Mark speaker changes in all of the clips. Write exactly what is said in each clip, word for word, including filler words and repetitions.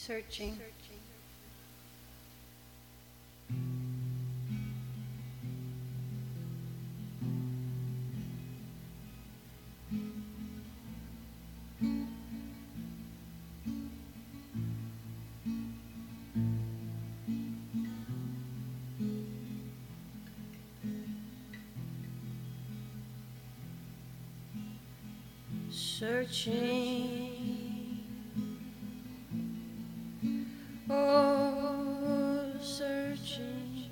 Speaker 1: Searching. Searching, oh, searching,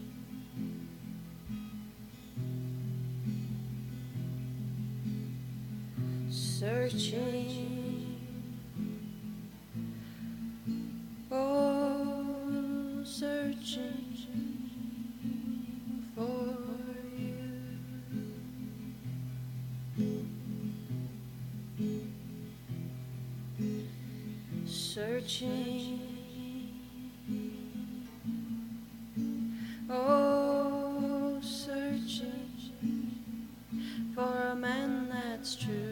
Speaker 1: searching, oh, searching for you. Searching, oh, searching for a man that's true.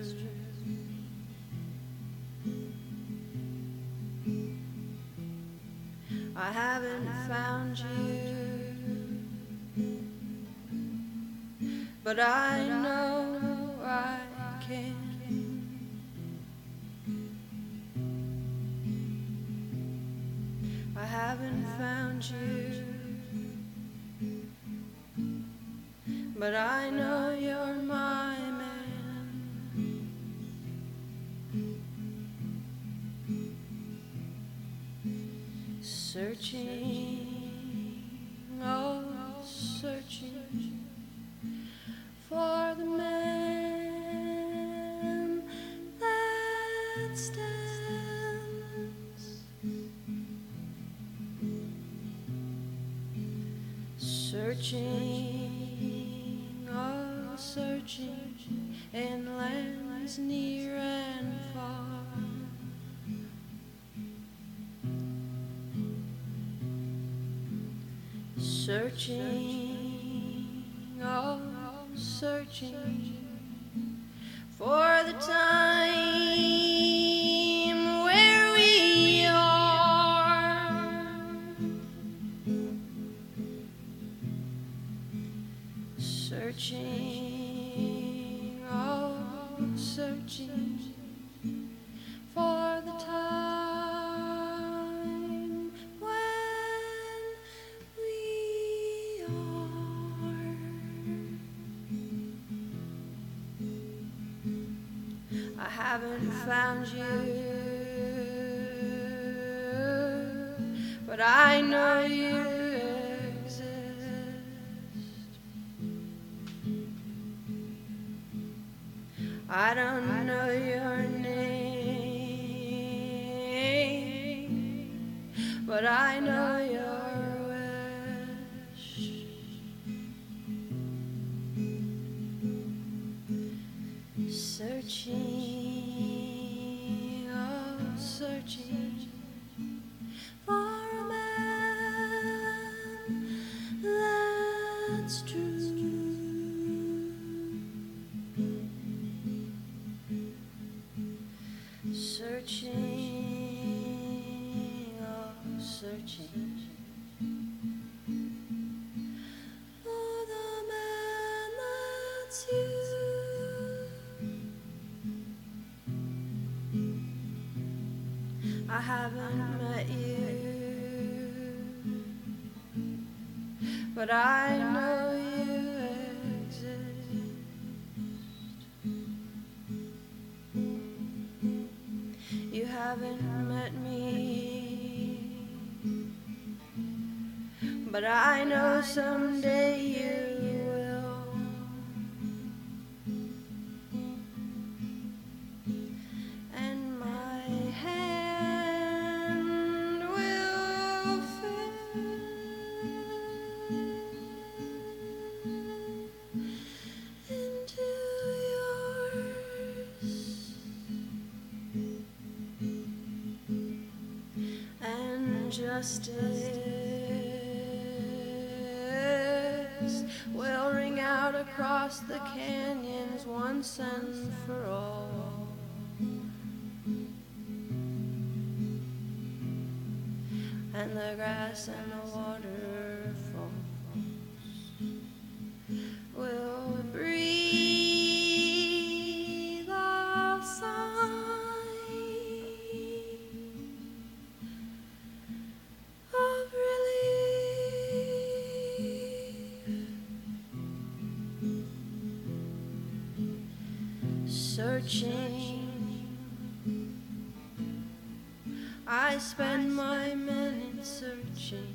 Speaker 1: I haven't found you, but I know I can. I haven't found you, but I know you're my man. Searching, oh, searching for the man that stands. Searching, oh, searching in lands near and far. Searching, oh, searching for the time where we are. Searching, oh, searching for the time when we are. I haven't found you, but I know you exist. I don't know your name, but I know your wish. Searching, oh, searching for a man that's true. Searching, oh, searching for the man that's you. I haven't met you, but I know you exist. You haven't met me, but I know someday you will. And my hand will fit into yours. And justice will ring out across the canyons once and for all. and the grass and the waterfalls will breathe a sigh of relief. Searching, I spend my minutes searching.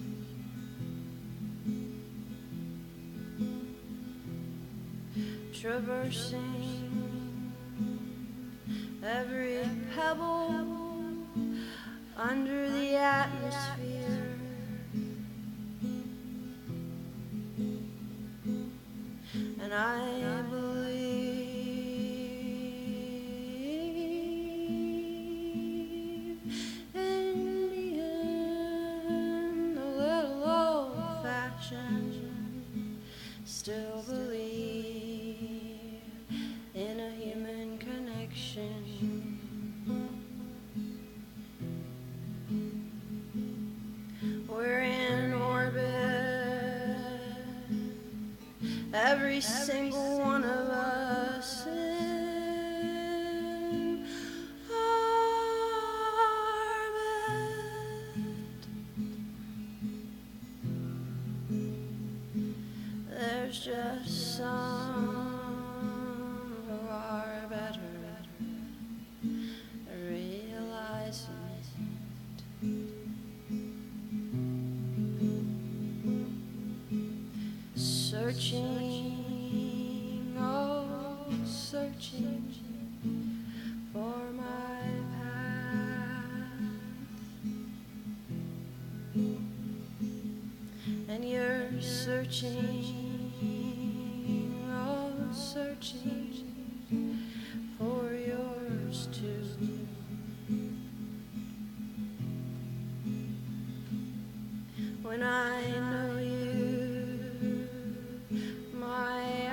Speaker 1: Traversing every pebble under the atmosphere. And I believe in the end, a little old-fashioned, still believe in a human connection. We're in orbit, every single one of us in orbit. There's just some who are better at realizing it. Searching, oh, searching for my path. And you're searching, oh, searching for yours too. When I know you, my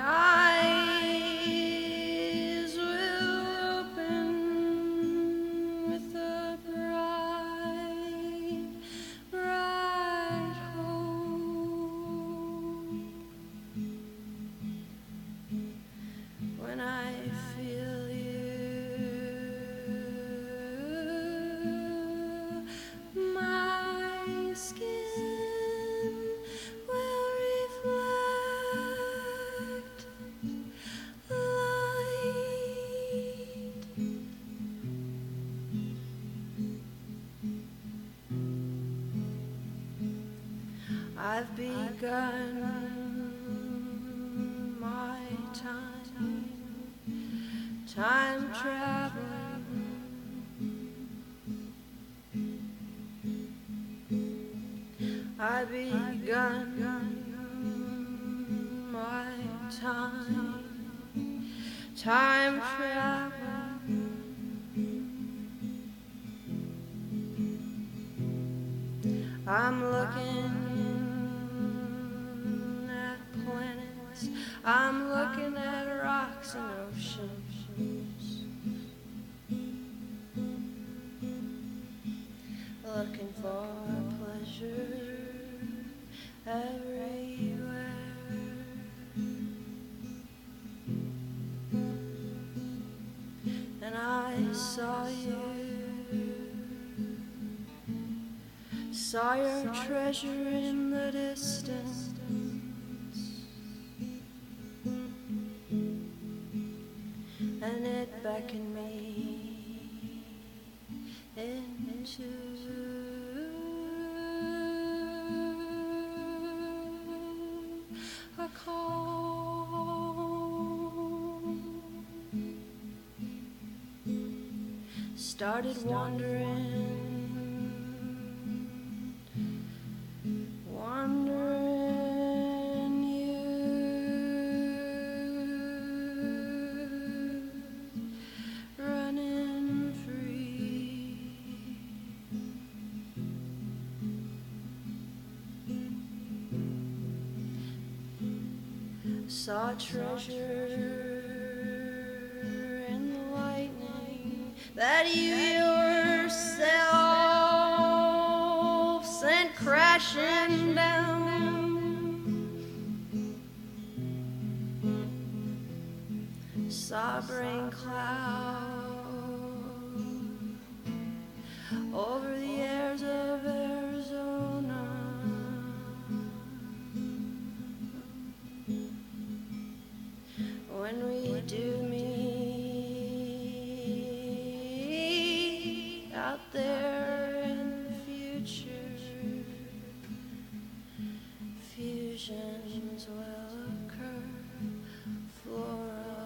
Speaker 1: eyes will open with a bright, bright hope. When I feel you, my skin will reflect light. I've begun my time, time traveling. I've begun my time, time traveling. I'm looking at planets, I'm looking at rocks and oceans, looking for pleasure everywhere. And I saw you, saw your treasure in the distance, and it beckoned me into a calm. Started wandering, wandering youth, running free. Saw treasure in the lightning that you yourself crashing down. Sobbing cloud over the airs of Arizona. When we do meet out there in the future, fusions will occur. Flora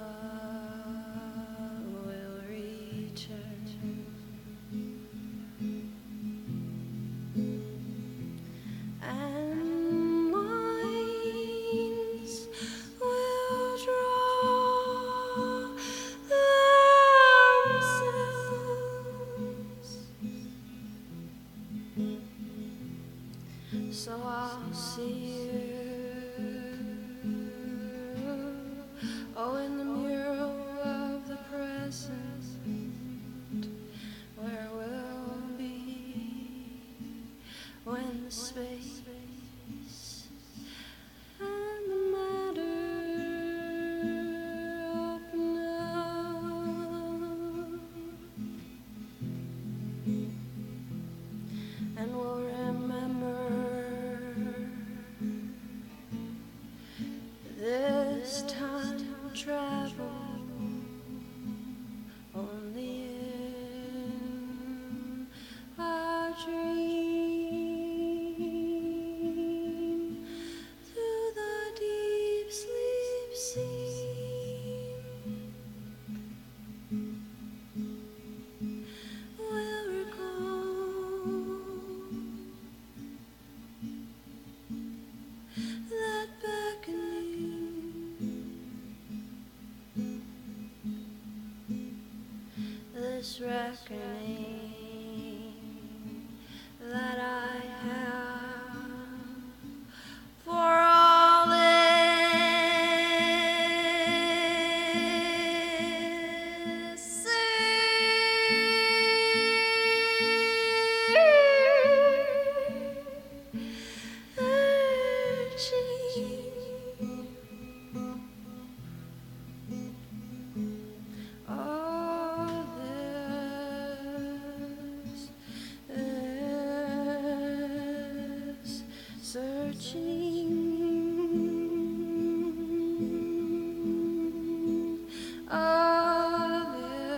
Speaker 1: will return, and minds will draw themselves. So I'll see you, oh, in the mural of the present, where we'll be when the space and the matter open up, and we'll remember this time travel only in our dream, through the deep sleep sea. We'll recall that beckoning, this reckoning that I have for all this searching. All this, this searching. All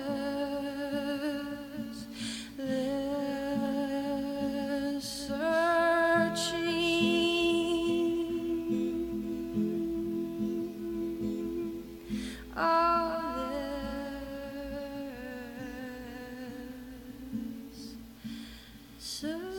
Speaker 1: this, this searching. All this searching.